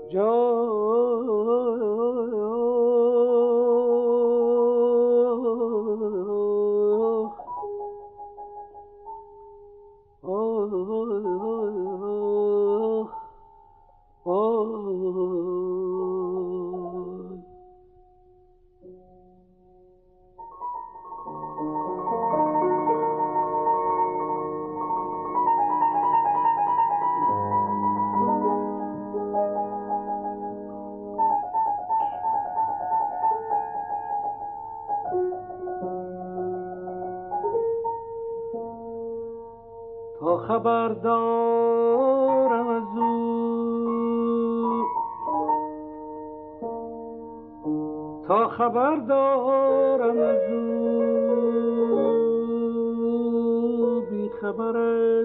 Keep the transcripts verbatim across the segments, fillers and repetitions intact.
تا خبر دارم از او، تا خبر دارم از او، بی خبر از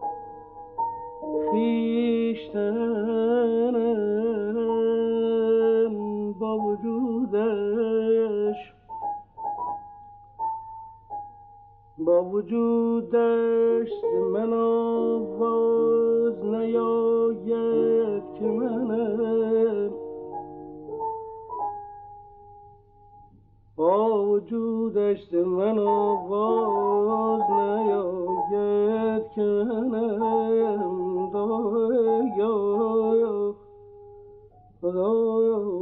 خویشتنم، با وجودش با وجودش من آواز نیاید که منم، با وجودش من آواز نیاید که منم، دایا خدایا.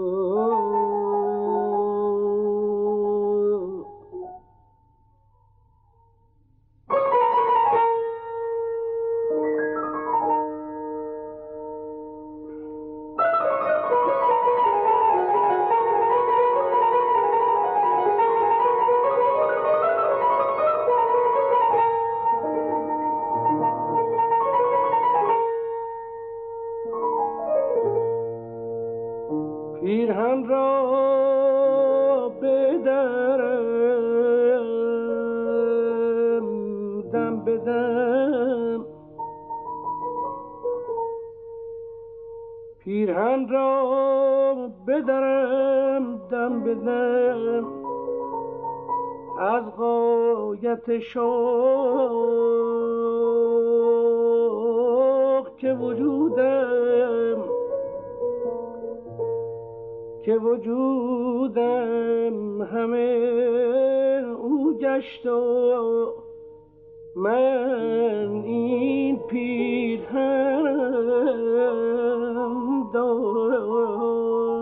پیرهن را بدرم دم بدم، پیرهن را بدرم دم بدم، از غایت شوق که وجودم که وجودم همه او گشت و من این پیرهنم دارم.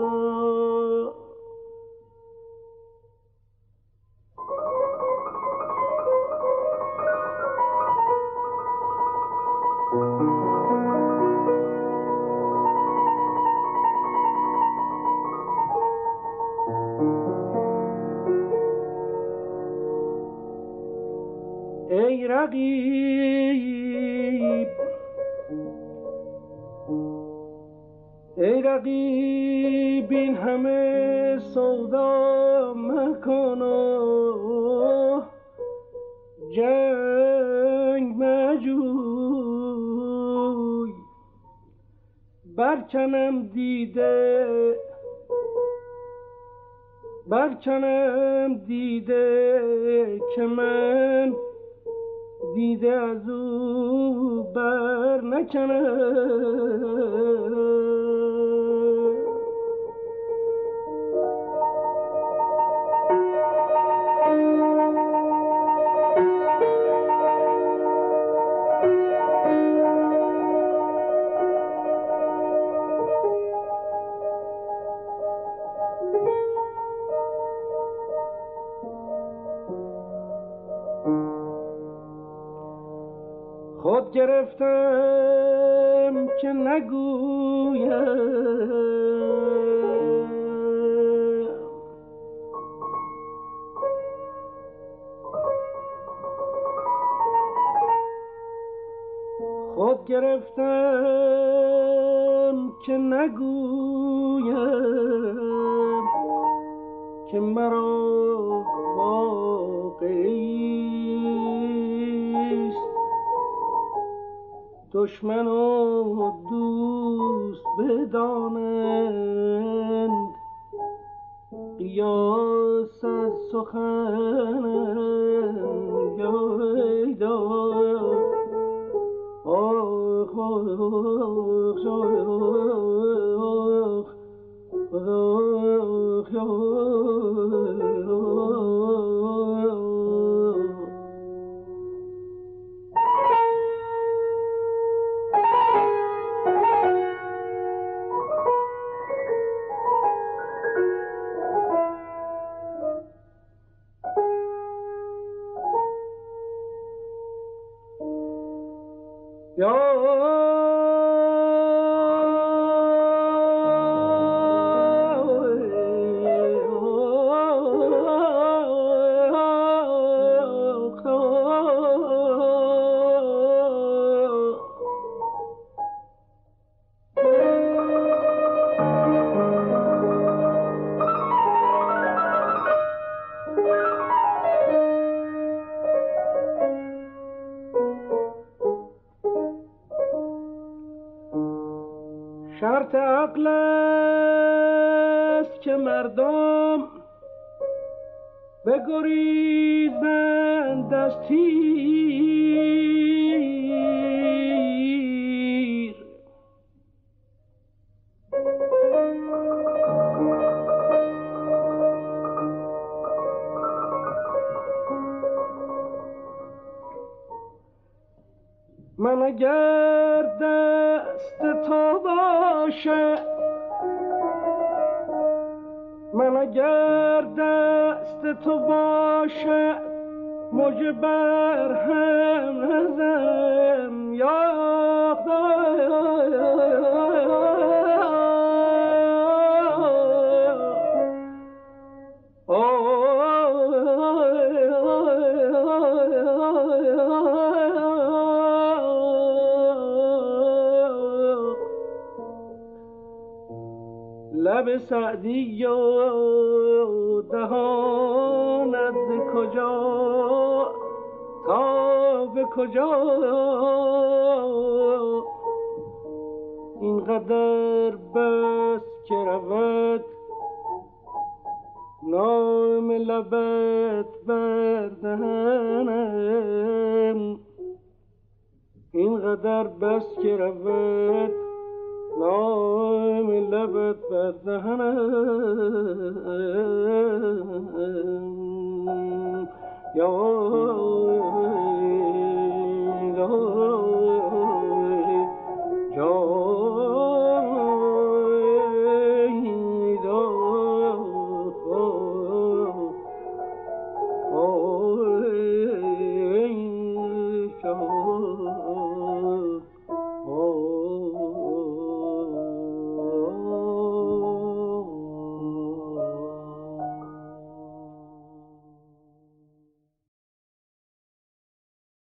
ای رقیب ای رقیب این همه سودا مکن و جنگ مجوی، برکنم دیده برکنم دیده که من دیده از او بر نکنم. خود گرفتم که نگویم، خود گرفتم که نگویم که مرا واقعیست دشمن و دوست بدانند، قیاس از سخنم یایدا آخ آخ آخ شرط عقل است که مردم بگریزند از تیر. من اگر دست تو باشه، من اگر دست تو باشه، مژه بر هم نزن یا لب سعدی و دهانت ز کجا تا به کجا اینقدر بس که رود نام لبت بر دهنم، اینقدر بس که رود نام لبت بر دهنم. یا